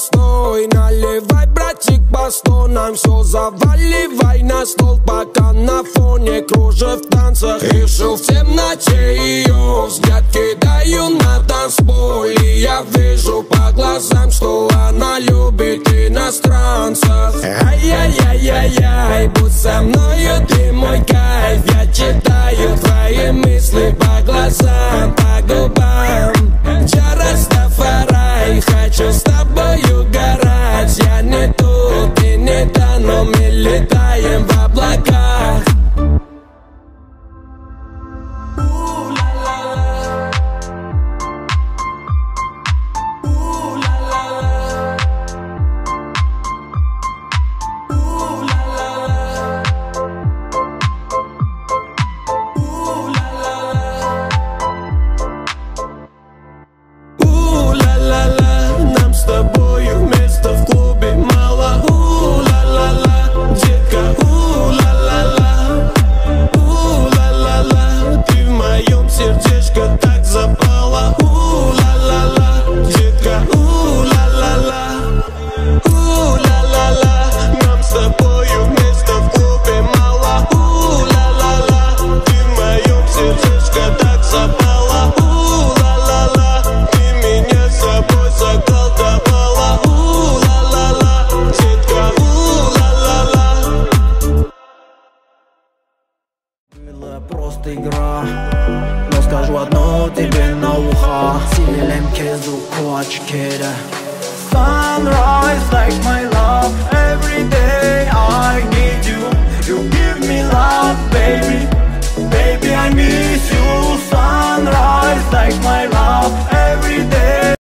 постой. Наливай, братик, по стонам. Все заваливай на стол, пока на фоне кружев в танцах. Решил в темноте ее взгляд кидаю на танцпол. И я вижу по глазам, что она любит иностранцев. Ай-яй-яй-яй-яй, будь со мною, ты мой кайф. Я читаю твои мысли по глазам, по губам. Я Растафарай, хочу с тобою горать. Я не тут, ты не там, но мы летаем в облаках. Нам с тобою места в клубе мало. У-ла-ла-ла, детка, у-ла-ла-ла, у-ла-ла-ла. Ты в моем сердечко так запала. У-ла-ла-ла, детка, у-ла-ла-ла, у-ла-ла-ла. Нам с тобою места в клубе мало. У-ла-ла-ла, ты в моем сердечко так запала. У-ла-ла-ла, ты меня с собой заколдовала. У-ла-ла-ла, детка, у-ла-ла-ла. Была просто игра, но скажу одно тебе на ухо. Силилем кезу куачкеда. Sunrise like my love. Every day I need you. You give me love, baby. Baby, I miss you. Sunrise like my love. Every day